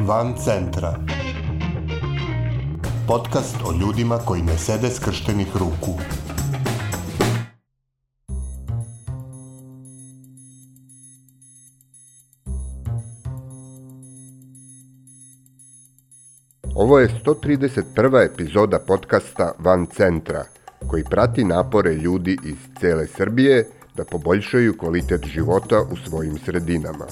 Van centra. Podcast o ljudima koji ne sede skrštenih ruku. Ovo je 131. epizoda podcasta Van centra, koji prati napore ljudi iz cele Srbije da poboljšaju kvalitet života u svojim sredinama.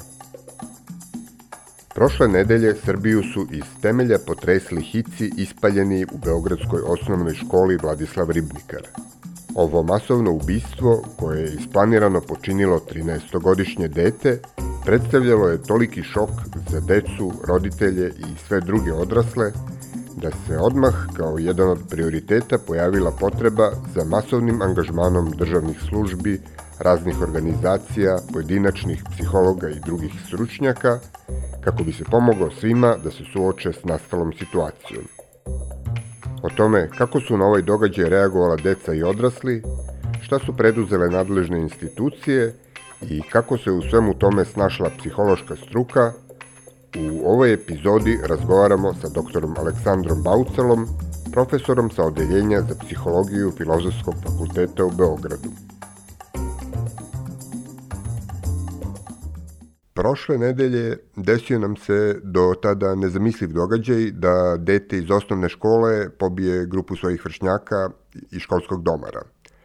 Prošle nedelje Srbiju su iz temelja potresli hici ispaljeni u beogradskoj osnovnoj školi Vladislav Ribnikar. Ovo masovno ubistvo, koje je isplanirano počinilo 13-godišnje dete, predstavljalo je toliki šok za decu, roditelje i sve druge odrasle, da se odmah kao jedan od prioriteta pojavila potreba za masovnim angažmanom državnih službi, raznih organizacija, pojedinačnih psihologa i drugih stručnjaka, kako bi se pomoglo svima da se suoče s nastalom situacijom. O tome kako su na ovaj događaj reagovala deca i odrasli, šta su preduzele nadležne institucije i kako se u svemu tome snašla psihološka struka, u ovoj epizodi razgovaramo sa doktorom Aleksandrom Baucelom, profesorom sa odeljenja za psihologiju Filozofskog fakulteta u Beogradu. Prošle nedelje desio nam se do tada nezamisliv događaj da dete iz osnovne škole pobije grupu svojih vršnjaka iz školskog domara.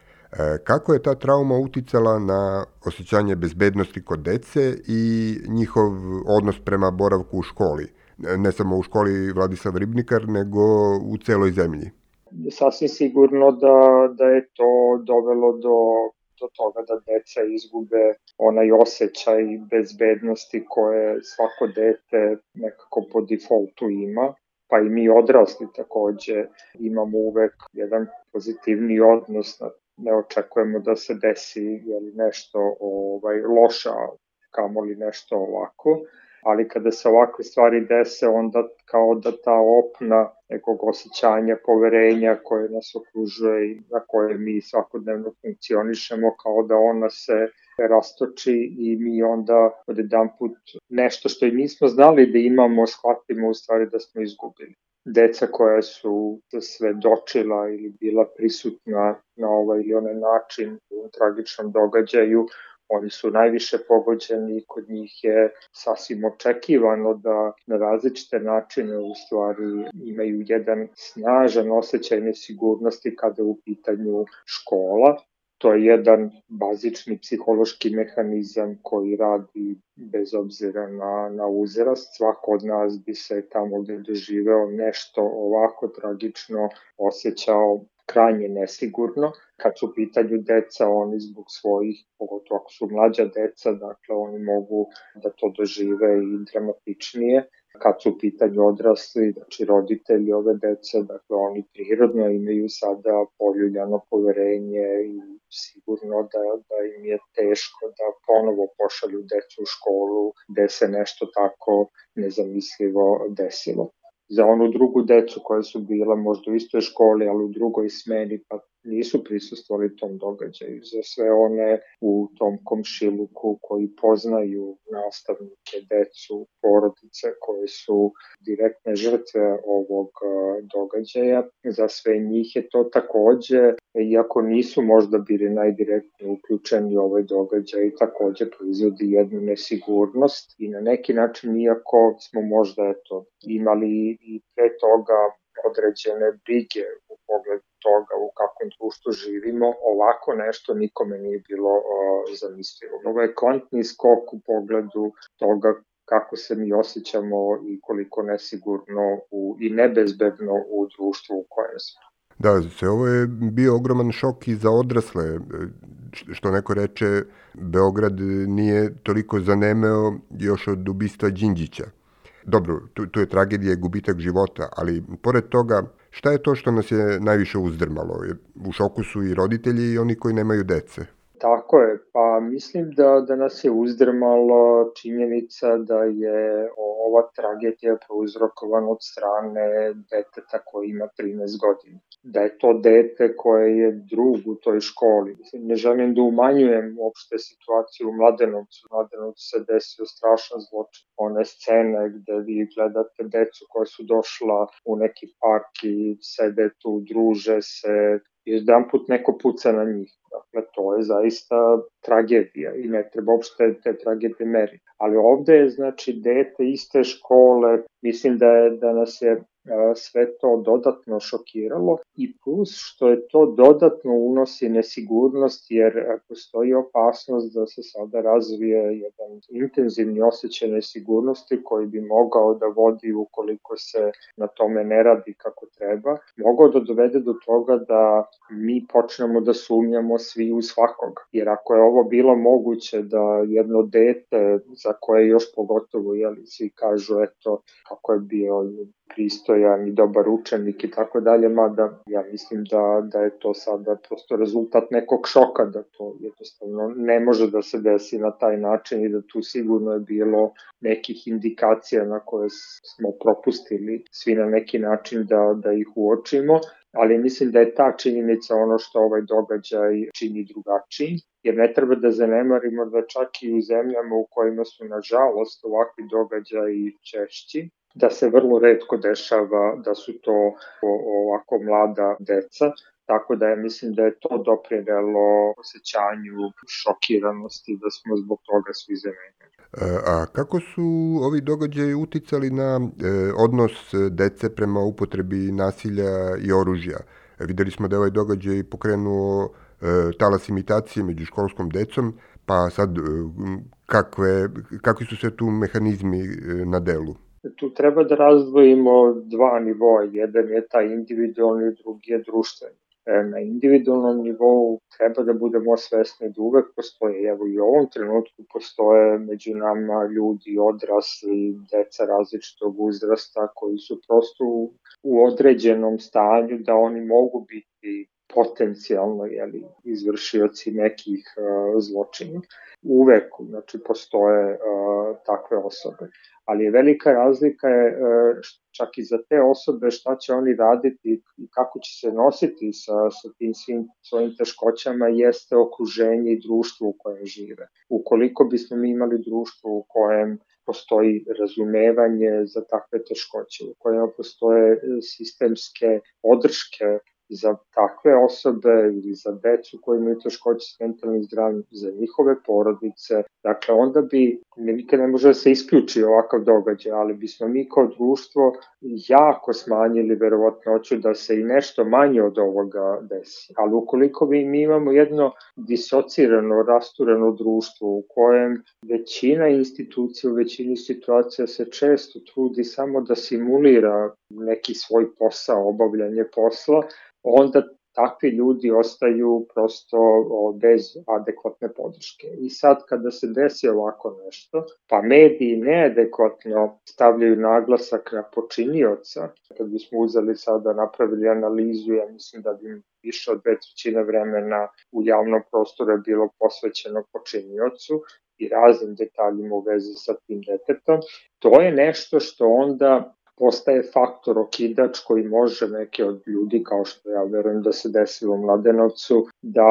Kako je ta trauma uticala na osjećanje bezbednosti kod dece i njihov odnos prema boravku u školi? Ne samo u školi Vladislav Ribnikar, nego u celoj zemlji. Sasvim sigurno da je to dovelo do toga da deca izgube onaj osjećaj bezbednosti koje svako dete nekako po defaultu ima. Pa i mi odrasli takođe imamo uvek jedan pozitivni odnos, ne očekujemo da se desi nešto loša, kamoli nešto ovako. Ali kada se ovakve stvari dese, onda kao da ta opna nekog osjećanja, poverenja koje nas okružuje i na koje mi svakodnevno funkcionišemo, kao da ona se rastoči i mi onda odjedanput nešto što i nismo znali da imamo, shvatimo u stvari da smo izgubili. Deca koja su svedočila ili bila prisutna na ovaj ili onaj način u tragičnom događaju, oni su najviše pogođeni i kod njih je sasvim očekivano da na različite načine u stvari imaju jedan snažan osjećaj nesigurnosti kada je u pitanju škola. To je jedan bazični psihološki mehanizam koji radi bez obzira na uzrast. Svako od nas bi se tamo gde doživeo nešto ovako tragično osjećao krajnje nesigurno. Kad su u pitanju deca, oni zbog svojih, pogotovo ako su mlađa deca, dakle oni mogu da to dožive i dramatičnije. Kad su u pitanju odrasli, znači roditelji ove dece, dakle oni prirodno imaju sada poljuljano poverenje i sigurno da im je teško da ponovo pošalju decu u školu gde se nešto tako nezamislivo desilo. Za onu drugu decu koja su bila možda u istoj školi, ali u drugoj smeni, pa nisu prisustvovali tom događaju. Za sve one u tom komšiluku koji poznaju nastavnike, decu, porodice koje su direktne žrtve ovog događaja. Za sve njih je to takođe, iako nisu možda bili najdirektnije uključeni u ovaj događaj, takođe proizvodi jednu nesigurnost i na neki način, iako smo možda imali i pre toga određene brige u pogledu toga u kakvom društvu živimo, ovako nešto nikome nije bilo zamislivo. Ovo je kvantni skok u pogledu toga kako se mi osjećamo i koliko nesigurno i nebezbedno u društvu u kojem smo. Da, ovo je bio ogroman šok i za odrasle. Što neko reče, Beograd nije toliko zanemeo još od ubistva Đinđića. Dobro, tu je tragedija i gubitak života, ali pored toga, šta je to što nas je najviše uzdrmalo? U šoku su i roditelji i oni koji nemaju dece. Tako je, pa mislim da nas je uzdrmala činjenica da je ova tragedija prouzrokovana od strane deteta koji ima 13 godina. Da je to dete koje je drug u toj školi. Mislim, ne želim da umanjujem uopšte situaciju u Mladenovcu. U Mladenovcu se desio strašan zločin. One scene gde vi gledate decu koja su došla u neki park i sede tu, druže se, i jedan put neko puca na njih. Dakle, to je zaista tragedija i ne treba uopšte te tragedije meriti. Ali ovde je, znači, dete iste škole, mislim da nas je sve to dodatno šokiralo i plus što je to dodatno unosi nesigurnost jer postoji opasnost da se sada razvije jedan intenzivni osjećaj nesigurnosti koji bi mogao da vodi ukoliko se na tome ne radi kako treba, mogao da dovede do toga da mi počnemo da sumnjamo svi u svakog. Jer ako je ovo bilo moguće da jedno dete za koje još pogotovo svi kažu eto kako je bio pristojan i dobar učenik i tako dalje, mada ja mislim da je to sada prosto rezultat nekog šoka, da to jednostavno ne može da se desi na taj način i da tu sigurno je bilo nekih indikacija na koje smo propustili svi na neki način da ih uočimo, ali mislim da je ta činjenica ono što ovaj događaj čini drugačiji, jer ne treba da zanemarimo da čak i u zemljama u kojima su nažalost ovakvi događaji češći, da se vrlo retko dešava da su to ovako mlada deca, tako da mislim da je to doprinelo osjećanju šokiranosti, da smo zbog toga svi zamenjeni. A kako su ovi događaji uticali na odnos dece prema upotrebi nasilja i oružja? Videli smo da je ovaj događaj pokrenuo talas imitacije među školskom decom, pa sad kakvi su sve tu mehanizmi na delu? Tu treba da razdvojimo dva nivoa. Jedan je taj individualni, drugi je društveni. Na individualnom nivou treba da budemo svesni da uvek postoje, evo i u ovom trenutku postoje među nama ljudi odrasli, deca različitog uzrasta koji su prosto u određenom stanju da oni mogu biti potencijalno izvršioci nekih zločina. Uvek, znači, postoje takve osobe. Ali je velika razlika čak i za te osobe šta će oni raditi i kako će se nositi sa tim svim svojim teškoćama jeste okruženje i društvo u kojem žive. Ukoliko bismo mi imali društvo u kojem postoji razumevanje za takve teškoće, u kojem postoje sistemske podrške za takve osobe ili za decu koji imaju teškoće s mentalnim zdravljem, za njihove porodice. Dakle, onda bi nikad ne može da se isključi ovakav događaj, ali bismo mi kao društvo jako smanjili verovatnoću da se i nešto manje od ovoga desi. Ali ukoliko mi imamo jedno disocirano, rastureno društvo u kojem većina institucija u većini situacija se često trudi samo da simulira neki svoj posao, obavljanje posla, onda takvi ljudi ostaju prosto bez adekvatne podrške. I sad kada se desi ovako nešto, pa mediji neadekvatno stavljaju naglasak na počinioca, kad bismo uzeli sada napravili analizu, ja mislim da bi više od 2/3 vremena u javnom prostoru je bilo posvećeno počiniocu i raznim detaljima u vezi sa tim detetom. To je nešto što onda postaje faktor okidač koji može neke od ljudi, kao što ja verujem da se desilo u Mladenovcu, da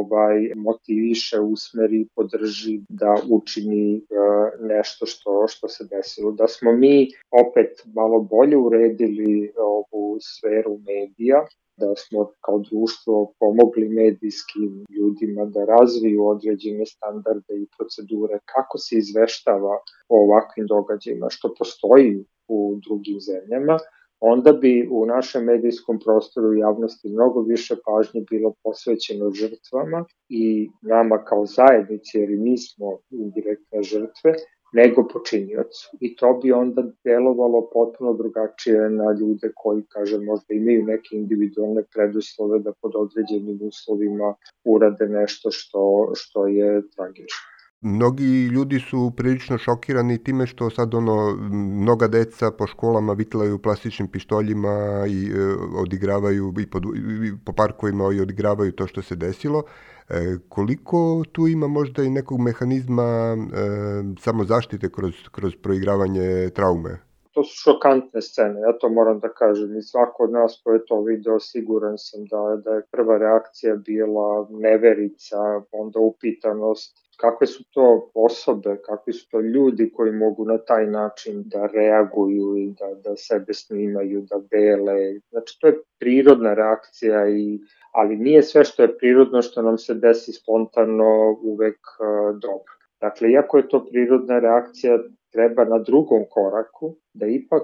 motiviše, usmeri, podrži, da učini nešto što se desilo. Da smo mi opet malo bolje uredili ovu sferu medija, da smo kao društvo pomogli medijskim ljudima da razviju određene standarde i procedure kako se izveštava o ovakvim događajima, što postoji u drugim zemljama, onda bi u našem medijskom prostoru javnosti mnogo više pažnje bilo posvećeno žrtvama i nama kao zajednici, jer i mi smo indirektne žrtve, nego počiniocu. I to bi onda delovalo potpuno drugačije na ljude koji, kažem, možda imaju neke individualne preduslove da pod određenim uslovima urade nešto što je tragično. Mnogi ljudi su prilično šokirani time što sad mnoga deca po školama vitlaju plastičnim pištoljima i odigravaju i po parkovima i odigravaju to što se desilo. Koliko tu ima možda i nekog mehanizma samozaštite kroz proigravanje traume? To su šokantne scene, ja to moram da kažem, i svako od nas ko je to video, siguran sam da je prva reakcija bila neverica, onda upitanost, kakve su to osobe, kakvi su to ljudi koji mogu na taj način da reaguju i da sebe snimaju, da bele. Znači, to je prirodna reakcija, ali nije sve što je prirodno što nam se desi spontano uvek dobro. Dakle, iako je to prirodna reakcija, treba na drugom koraku da ipak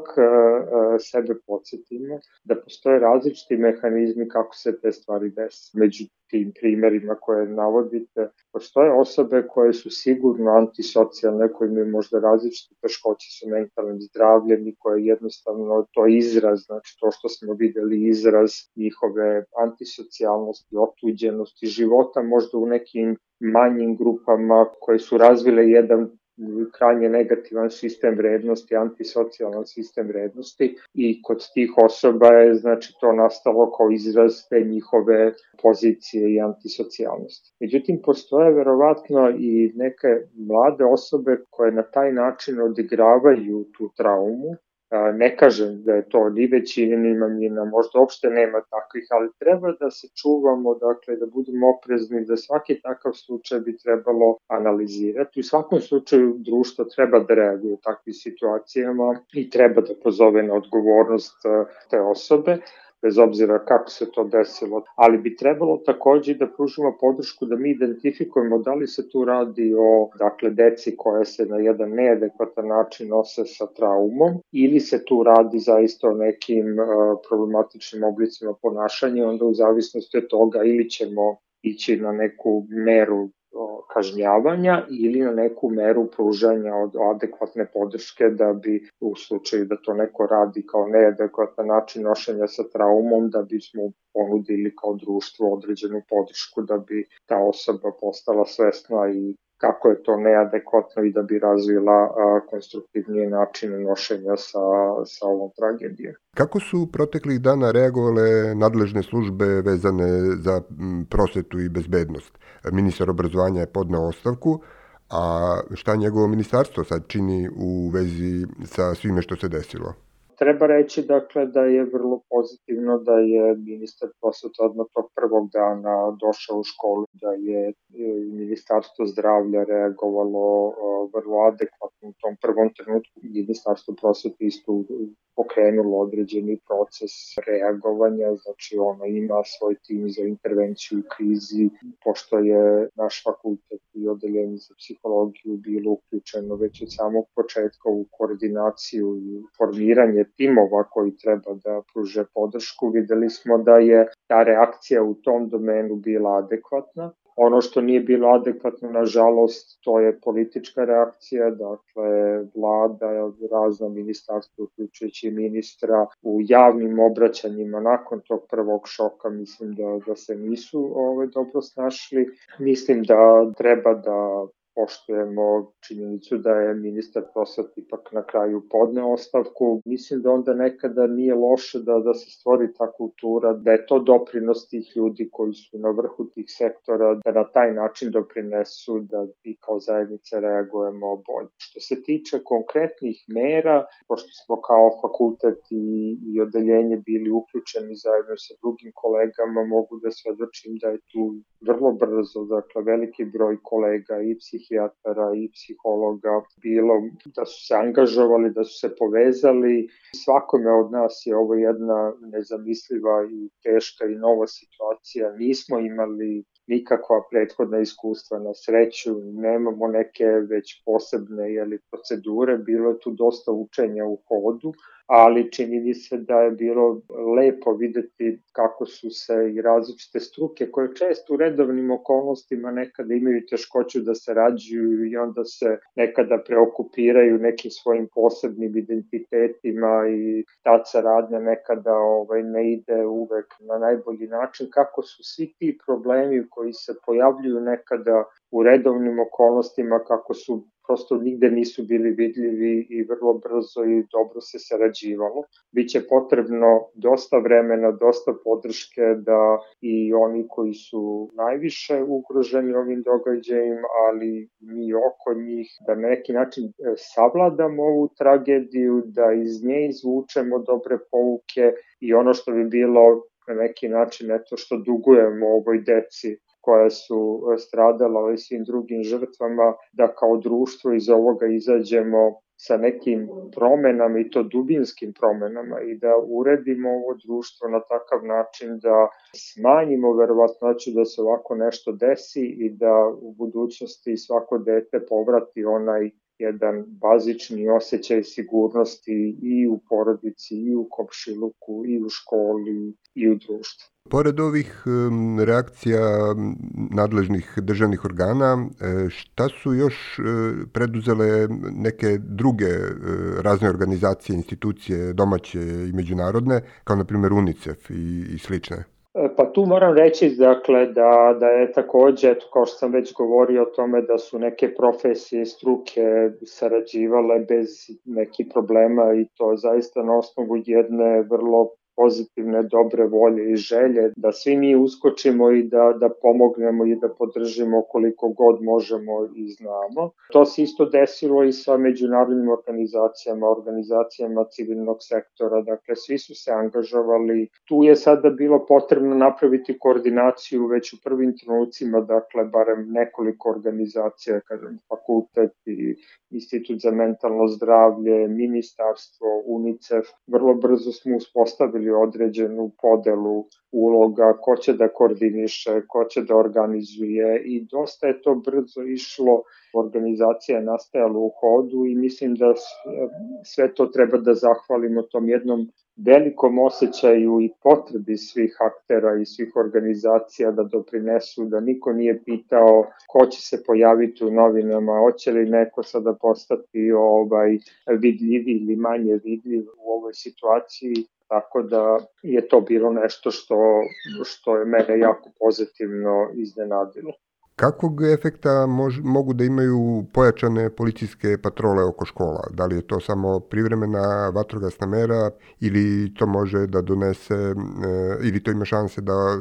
sebe podsjetimo da postoje različiti mehanizmi kako se te stvari desi. Među tim primerima koje navodite, postoje osobe koje su sigurno antisocijalne, koje imaju možda različite teškoće sa mentalnim zdravljem i koje jednostavno to izraz, znači to što smo videli izraz njihove antisocijalnosti, otuđenosti života, možda u nekim manjim grupama koje su razvile jedan krajnje negativan sistem vrednosti, antisocijalan sistem vrednosti i kod tih osoba je znači to nastalo kao izraz te njihove pozicije i antisocijalnosti. Međutim, postoje verovatno i neke mlade osobe koje na taj način odigravaju tu traumu. Ne kažem da je to ni većina ni manjina, možda uopšte nema takvih, ali treba da se čuvamo, dakle da budemo oprezni, da svaki takav slučaj bi trebalo analizirati. U svakom slučaju društvo treba da reaguje u takvim situacijama i treba da pozove na odgovornost te osobe, bez obzira kako se to desilo, ali bi trebalo takođe da pružimo podršku da mi identifikujemo da li se tu radi o deci koja se na jedan neadekvatan način nose sa traumom ili se tu radi zaista o nekim problematičnim oblicima ponašanja, onda u zavisnosti od toga ili ćemo ići na neku meru kažnjavanja ili na neku meru pružanja od adekvatne podrške da bi u slučaju da to neko radi kao neadekvatan način nošenja sa traumom, da bismo ponudili kao društvo određenu podršku da bi ta osoba postala svesna i kako je to neadekvatno i da bi razvila konstruktivnije načine nošenja sa ovom tragedijom. Kako su proteklih dana reagovale nadležne službe vezane za prosvetu i bezbednost? Ministar obrazovanja je podneo ostavku, a šta njegovo ministarstvo sad čini u vezi sa svime što se desilo? Treba reći dakle da je vrlo pozitivno da je ministar prosvete odmah tog prvog dana došao u školu, da je Ministarstvo zdravlja reagovalo vrlo adekvatno u tom prvom trenutku. Ministarstvo prosvete isto pokrenulo određeni proces reagovanja, znači ono ima svoj tim za intervenciju u krizi, pošto je naš fakultet i odeljenje za psihologiju bilo uključeno već od samog početka u koordinaciju i formiranje timova koji treba da pruže podršku. Videli smo da je ta reakcija u tom domenu bila adekvatna. Ono što nije bilo adekvatno, nažalost, to je politička reakcija, dakle, vlada, razna ministarstva, uključujući ministra, u javnim obraćanjima nakon tog prvog šoka, mislim da se nisu dobro snašli. Mislim da treba da poštujemo činjenicu da je ministar prosvete ipak na kraju podneo ostavku. Mislim da onda nekada nije loše da se stvori ta kultura, da je to doprinos tih ljudi koji su na vrhu tih sektora, da na taj način doprinesu da i kao zajednica reagujemo bolje. Što se tiče konkretnih mera, pošto smo kao fakultet i odeljenje bili uključeni zajedno sa drugim kolegama, mogu da svedočim da je tu vrlo brzo, dakle veliki broj kolega i psihijatara i psihologa bilo da su se angažovali, da su se povezali. Svakome od nas je ovo jedna nezamisliva i teška i nova situacija. Nismo imali nikakva prethodna iskustva, na sreću, nemamo neke već posebne procedure, bilo je tu dosta učenja u hodu, ali čini mi se da je bilo lepo videti kako su se i različite struke koje često u redovnim okolnostima nekada imaju teškoću da se rađuju i onda se nekada preokupiraju nekim svojim posebnim identitetima i ta saradnja nekada ne ide uvek na najbolji način, kako su svi ti problemi koji se pojavljuju nekada u redovnim okolnostima, kako su prosto nigde nisu bili vidljivi i vrlo brzo i dobro se sarađivalo. Biće potrebno dosta vremena, dosta podrške da i oni koji su najviše ugroženi ovim događajima, ali mi oko njih, da na neki način savladamo ovu tragediju, da iz nje izvučemo dobre pouke i ono što bi bilo na neki način što dugujemo ovoj deci koja su stradala i svim drugim žrtvama, da kao društvo iz ovoga izađemo sa nekim promenama i to dubinskim promenama i da uredimo ovo društvo na takav način da smanjimo verovatnoću da se ovako nešto desi i da u budućnosti svako dete povrati onaj jedan bazični osjećaj sigurnosti i u porodici, i u komšiluku, i u školi, i u društvu. Pored ovih reakcija nadležnih državnih organa, šta su još preduzele neke druge razne organizacije, institucije, domaće i međunarodne, kao na primjer UNICEF i slične? Pa tu moram reći dakle, da je takođe, kao što sam već govorio o tome, da su neke profesije i struke sarađivale bez nekih problema i to zaista na osnovu jedne vrlo pozitivne, dobre volje i želje, da svi mi uskočimo i da pomognemo i da podržimo koliko god možemo i znamo. To se isto desilo i sa međunarodnim organizacijama civilnog sektora, dakle svi su se angažovali. Tu je sada bilo potrebno napraviti koordinaciju već u prvim trenucima, dakle barem nekoliko organizacija, kažem fakultet i Institut za mentalno zdravlje, ministarstvo, UNICEF. Vrlo brzo smo uspostavili određenu podelu uloga, ko će da koordiniše, ko će da organizuje i dosta je to brzo išlo. Organizacija je nastajala u hodu i mislim da sve to treba da zahvalimo tom jednom velikom osjećaju i potrebi svih aktera i svih organizacija da doprinesu, da niko nije pitao ko će se pojaviti u novinama, hoće li neko sada postati vidljivi ili manje vidljiv u ovoj situaciji. Tako da je to bilo nešto što je mene jako pozitivno iznenadilo. Kakvog efekta mogu da imaju pojačane policijske patrole oko škola? Da li je to samo privremena vatrogasna mera ili to može da donese, ili to ima šanse da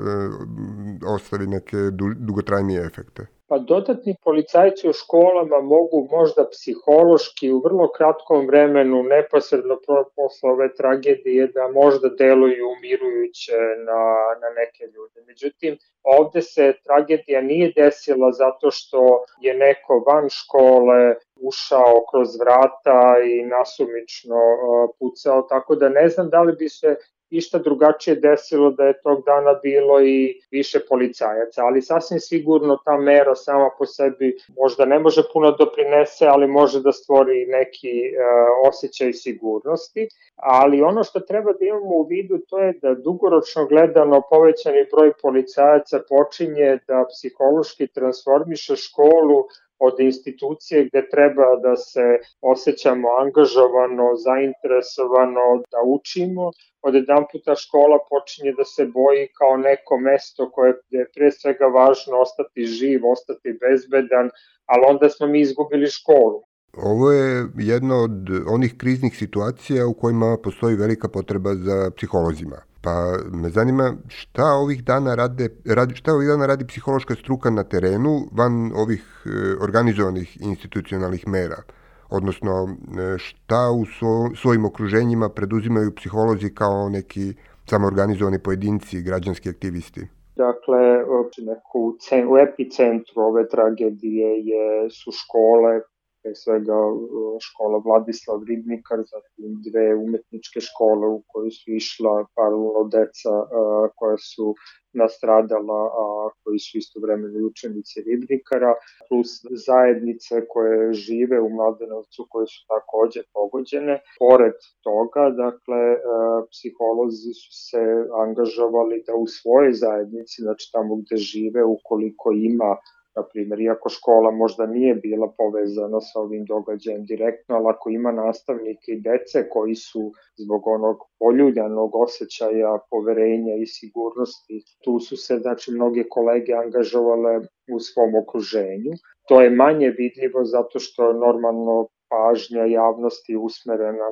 ostavi neke dugotrajnije efekte? Pa dodatni policajci u školama mogu možda psihološki u vrlo kratkom vremenu, neposredno posle ove tragedije, da možda deluju umirujuće na neke ljude. Međutim, ovde se tragedija nije desila zato što je neko van škole ušao kroz vrata i nasumično pucao, tako da ne znam da li bi se išta drugačije desilo da je tog dana bilo i više policajaca, ali sasvim sigurno ta mera sama po sebi možda ne može puno doprinese, ali može da stvori neki osjećaj sigurnosti, ali ono što treba da imamo u vidu to je da dugoročno gledano povećani broj policajaca počinje da psihološki transformiše školu od institucije gde treba da se osjećamo angažovano, zainteresovano, da učimo, od jedan puta škola počinje da se boji kao neko mesto koje je pre svega važno ostati živ, ostati bezbedan, ali onda smo mi izgubili školu. Ovo je jedna od onih kriznih situacija u kojima postoji velika potreba za psiholozima. Pa me zanima šta ovih dana radi psihološka struka na terenu van ovih organizovanih institucionalnih mera? Odnosno, šta u svojim okruženjima preduzimaju psiholozi kao neki samoorganizovani pojedinci, građanski aktivisti? Dakle, u epicentru ove tragedije su škole, pre svega škola Vladislav Ribnikar, zatim 2 umetničke škole u koje su išla paralelno deca koja su nastradala, a koji su istovremeno učenici Ribnikara, plus zajednice koje žive u Mladenovcu koje su takođe pogođene. Pored toga, dakle, psiholozi su se angažovali da u svojoj zajednici, znači tamo gde žive, ukoliko ima, na primjer, iako škola možda nije bila povezana sa ovim događajem direktno, ali ako ima nastavnike i dece koji su zbog onog poljuljanog osjećaja poverenja i sigurnosti, tu su se, znači, mnoge kolege angažovale u svom okruženju. To je manje vidljivo zato što normalno pažnja javnosti usmerena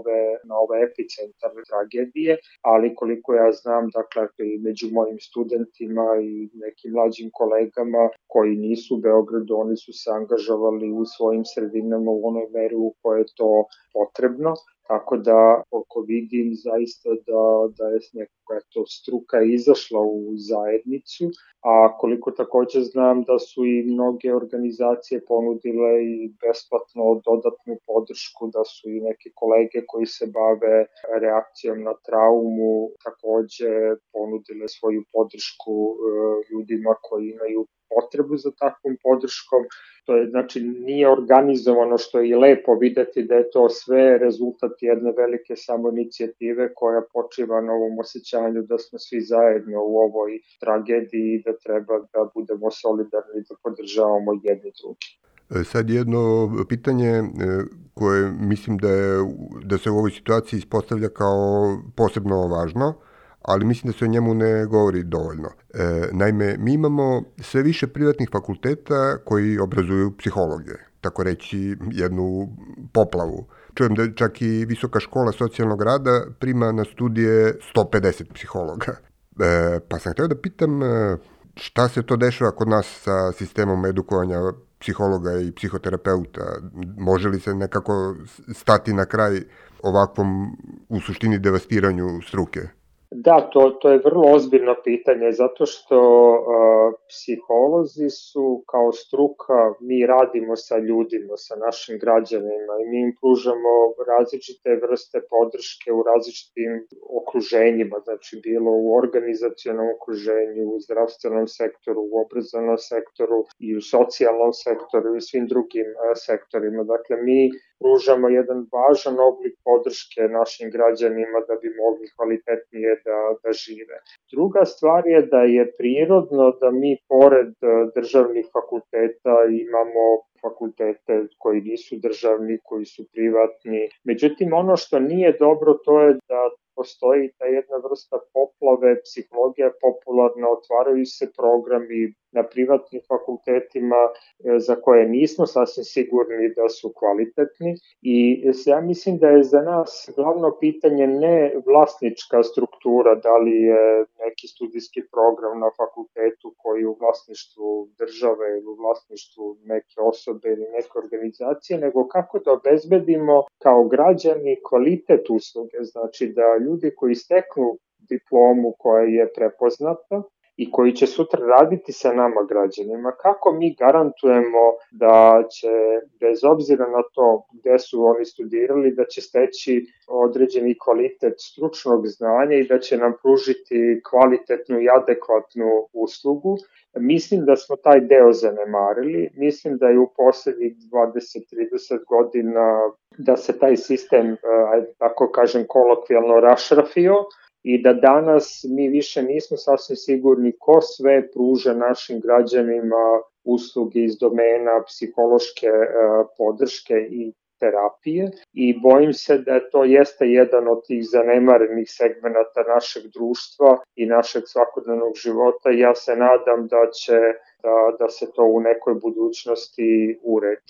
na ove epicentarne tragedije, ali koliko ja znam, dakle, i među mojim studentima i nekim mlađim kolegama koji nisu u Beogradu, oni su se angažovali u svojim sredinama u onoj meri u kojoj je to potrebno. Tako da, ako vidim zaista da je nekako struka izašla u zajednicu, a koliko takođe znam da su i mnoge organizacije ponudile i besplatno dodatnu podršku, da su i neke kolege koji se bave reakcijom na traumu takođe ponudile svoju podršku ljudima koji imaju potrebu za takvom podrškom. To je, znači, nije organizovano, što je i lepo videti da je to sve rezultat jedne velike samoinicijative koja počiva na ovom osjećanju da smo svi zajedno u ovoj tragediji i da treba da budemo solidarni, da podržavamo jedni drugi. Sad jedno pitanje koje mislim da se u ovoj situaciji ispostavlja kao posebno važno, ali mislim da se o njemu ne govori dovoljno. Naime, mi imamo sve više privatnih fakulteta koji obrazuju psihologe, tako reći jednu poplavu. Čujem da čak i Visoka škola socijalnog rada prima na studije 150 psihologa. Pa sam htio da pitam šta se to dešava kod nas sa sistemom edukovanja psihologa i psihoterapeuta? Može li se nekako stati na kraj ovakvom, u suštini, devastiranju struke? Da, to je vrlo ozbiljno pitanje, zato što psiholozi su kao struka, mi radimo sa ljudima, sa našim građanima i mi im pružamo različite vrste podrške u različitim okruženjima, znači bilo u organizacionom okruženju, u zdravstvenom sektoru, u obrazovnom sektoru i u socijalnom sektoru i u svim drugim sektorima. Dakle, mi pružamo jedan važan oblik podrške našim građanima da bi mogli kvalitetnije da žive. Druga stvar je da je prirodno da mi pored državnih fakulteta imamo fakultete koji nisu državni, koji su privatni. Međutim, ono što nije dobro to je da postoji ta jedna vrsta poplave, psihologija popularna, otvaraju se programi na privatnim fakultetima za koje nismo sasvim sigurni da su kvalitetni i ja mislim da je za nas glavno pitanje ne vlasnička struktura, da li je neki studijski program na fakultetu koji je u vlasništvu države ili u vlasništvu neke osobe ili neke organizacije, nego kako da obezbedimo kao građani kvalitet usluge, znači da ljudi koji steknu diplomu koja je prepoznata i koji će sutra raditi sa nama građanima, kako mi garantujemo da će, bez obzira na to gde su oni studirali, da će steći određeni kvalitet stručnog znanja i da će nam pružiti kvalitetnu i adekvatnu uslugu. Mislim da smo taj deo zanemarili, mislim da je u poslednjih 20-30 godina da se taj sistem, tako kažem kolokvijalno, rašrafio, i da danas mi više nismo sasvim sigurni ko sve pruža našim građanima usluge iz domena psihološke podrške i terapije i bojim se da to jeste jedan od tih zanemarenih segmenata našeg društva i našeg svakodnevnog života i ja se nadam da se to u nekoj budućnosti uredi.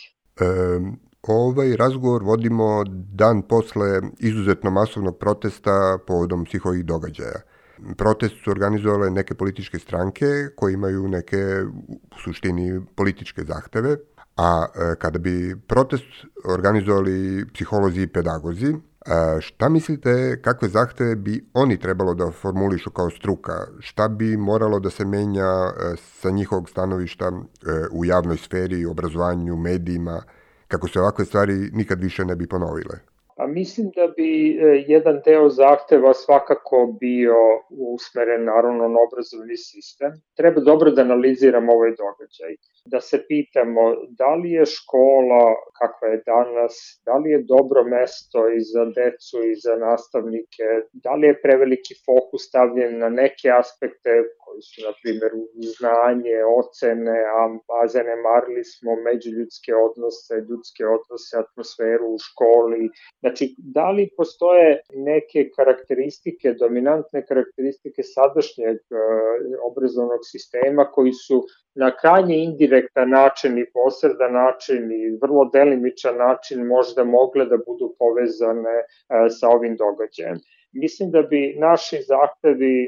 Ovaj razgovor vodimo dan posle izuzetno masovnog protesta povodom svih ovih događaja. Protest su organizovale neke političke stranke koje imaju neke, u suštini, političke zahteve, a kada bi protest organizovali psiholozi i pedagozi, šta mislite kakve zahteve bi oni trebalo da formulišu kao struka? Šta bi moralo da se menja sa njihovog stanovišta u javnoj sferi, obrazovanju, medijima? kako se ovakve stvari nikad više ne bi ponovile? A mislim da bi jedan deo zahteva svakako bio usmeren naravno na obrazovni sistem. Treba dobro da analiziramo ovaj događaj, da se pitamo da li je škola kakva je danas, da li je dobro mesto i za decu i za nastavnike, da li je preveliki fokus stavljen na neke aspekte koji su, na primjer, znanje, ocene, a zanemarili smo međuljudske odnose, ljudske odnose, atmosferu u školi. Znači, da li postoje neke karakteristike, dominantne karakteristike sadašnjeg obrazovnog sistema koji su na krajnje indirektan način i posredan način i vrlo delimičan način možda mogle da budu povezane sa ovim događajem. Mislim da bi naši zahtevi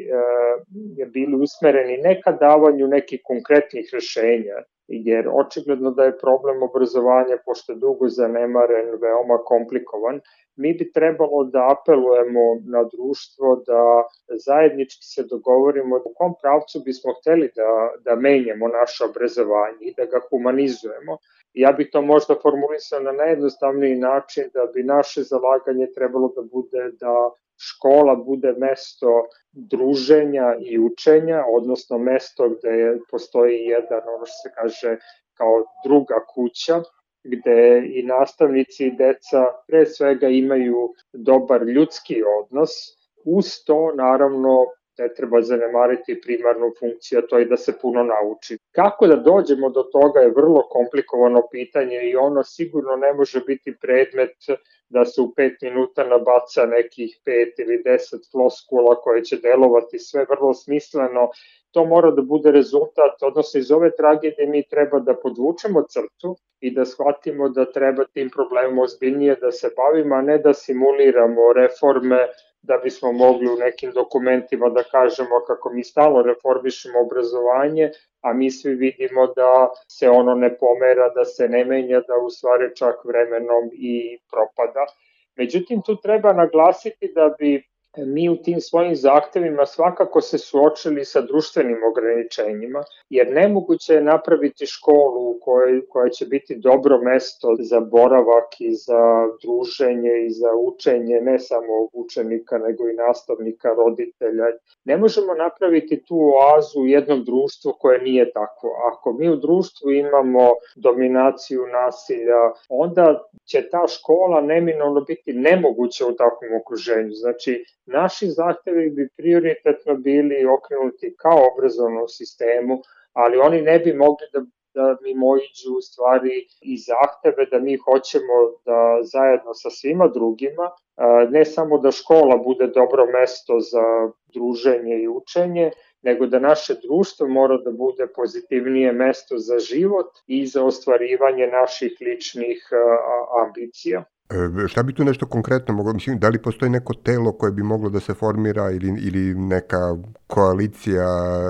bili usmereni ne ka davanju nekih konkretnih rešenja, jer očigledno da je problem obrazovanja, pošto je dugo zanemaren, veoma komplikovan. Mi bi trebalo da apelujemo na društvo, da zajednički se dogovorimo u kom pravcu bismo hteli da menjamo naše obrazovanje i da ga humanizujemo. Ja bih to možda formulisao na najjednostavniji način, da bi naše zalaganje trebalo da bude da škola bude mesto druženja i učenja, odnosno mesto gde postoji jedan, ono što se kaže, kao druga kuća, gde i nastavnici i deca pre svega imaju dobar ljudski odnos. Uz to, naravno, ne treba zanemariti primarnu funkciju, a to je da se puno nauči. Kako da dođemo do toga je vrlo komplikovano pitanje i ono sigurno ne može biti predmet da se u 5 minuta nabaca nekih 5 ili 10 floskula koje će delovati sve vrlo smisleno. To mora da bude rezultat, odnosno iz ove tragedije mi treba da podvučemo crtu i da shvatimo da treba tim problemom ozbiljnije da se bavimo, a ne da simuliramo reforme da bismo mogli u nekim dokumentima da kažemo kako mi stalno reformišemo obrazovanje, a mi svi vidimo da se ono ne pomera, da se ne menja, da u stvari čak vremenom i propada. Međutim, tu treba naglasiti da bi mi u tim svojim zahtevima svakako se suočili sa društvenim ograničenjima, jer nemoguće je napraviti školu koja će biti dobro mesto za boravak i za druženje i za učenje ne samo učenika nego i nastavnika, roditelja. Ne možemo napraviti tu oazu u jednom društvu koje nije takvo. Ako mi u društvu imamo dominaciju nasilja, onda će ta škola neminovno biti nemoguća u takvom okruženju. Znači, naši zahtevi bi prioritetno bili okrenuti kao obrazovnom sistemu, ali oni ne bi mogli da mimoiđu u stvari i zahteve da mi hoćemo da zajedno sa svima drugima, ne samo da škola bude dobro mesto za druženje i učenje, nego da naše društvo mora da bude pozitivnije mesto za život i za ostvarivanje naših ličnih ambicija. Šta bi tu nešto konkretno moglo, mislim, da li postoji neko telo koje bi moglo da se formira ili neka koalicija,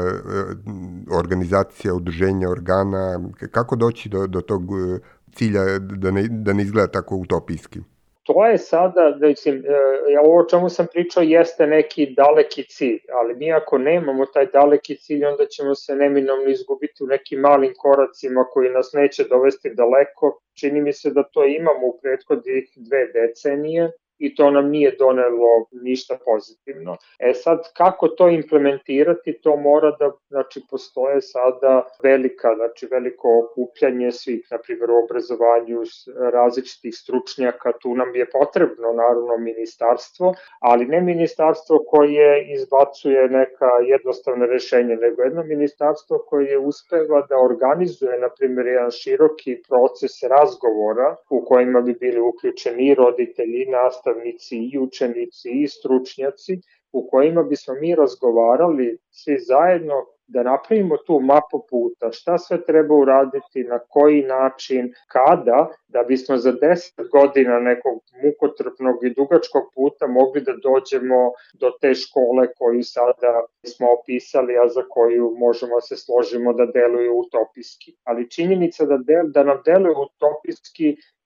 organizacija, udruženja, organa, kako doći do tog cilja da ne izgleda tako utopijski? To je sada, ovo o čemu sam pričao jeste neki daleki cilj, ali mi ako nemamo taj daleki cilj, onda ćemo se neminovno izgubiti u nekim malim koracima koji nas neće dovesti daleko. Čini mi se da to imamo u prethodnih 2 decenije i to nam nije donelo ništa pozitivno. Sad, kako to implementirati, to mora da, postoje sada veliko okupljanje svih, na primjer u obrazovanju različitih stručnjaka, tu nam je potrebno naravno ministarstvo, ali ne ministarstvo koje izbacuje neka jednostavna rešenja, nego jedno ministarstvo koje uspeva da organizuje, na primjer, jedan široki proces razgovora u kojima bi bili uključeni i roditelji, i nastavnici, i učenici, i stručnjaci, u kojima bismo mi razgovarali svi zajedno da napravimo tu mapu puta, šta sve treba uraditi, na koji način, kada, da bismo za 10 godina nekog mukotrpnog i dugačkog puta mogli da dođemo do te škole koju sada smo opisali, a za koju možemo se složimo da deluje utopijski. Ali činjenica da nam deluje utopijski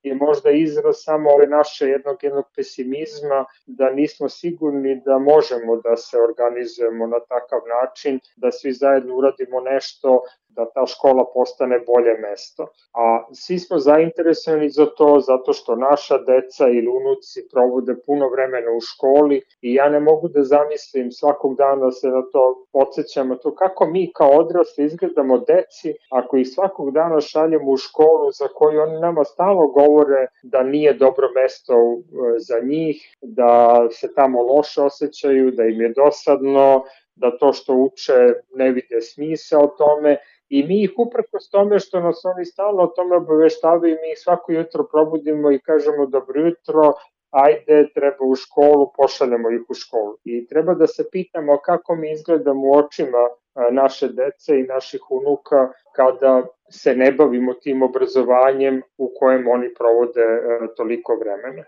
je možda izraz samo ove naše jednog pesimizma, da nismo sigurni da možemo da se organizujemo na takav način, da svi zajedno uradimo nešto, da ta škola postane bolje mesto. A svi smo zainteresovani za to zato što naša deca ili unuci provode puno vremena u školi i ja ne mogu da zamislim svakog dana se na to podsjećamo, to kako mi kao odrasli izgledamo deci ako ih svakog dana šaljemo u školu za koju oni nama stalno govore da nije dobro mesto za njih, da se tamo loše osjećaju, da im je dosadno, da to što uče ne vide smisao tome. I mi ih uprkos tome što nas oni stalno o tome obaveštavaju, mi ih svako jutro probudimo i kažemo dobro jutro, ajde, treba u školu, pošaljemo ih u školu. I treba da se pitamo kako mi izgledamo u očima naše dece i naših unuka kada se ne bavimo tim obrazovanjem u kojem oni provode toliko vremena.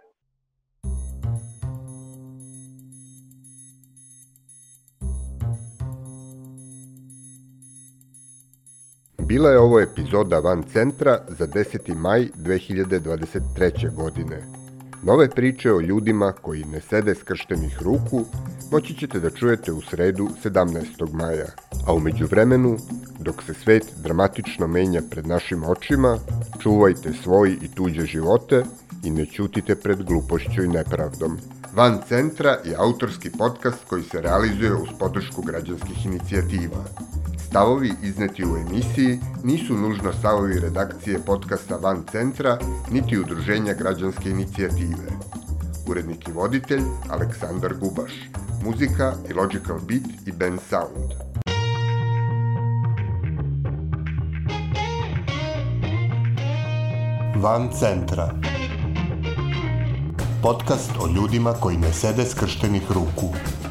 Bila je ovo epizoda Van centra za 10. maj 2023. godine. Nove priče o ljudima koji ne sede skrštenih ruku moći ćete da čujete u sredu 17. maja, a u međuvremenu, dok se svet dramatično menja pred našim očima, čuvajte svoj i tuđe živote i ne ćutite pred glupošću i nepravdom. Van centra je autorski podcast koji se realizuje uz podršku građanskih inicijativa. Stavovi izneti u emisiji nisu nužno stavovi redakcije podcasta Van centra, niti udruženja građanske inicijative. Urednik i voditelj Aleksandar Gubaš. Muzika i Logical Beat i Band Sound. Van centra. Podcast o ljudima koji ne sede skrštenih ruku.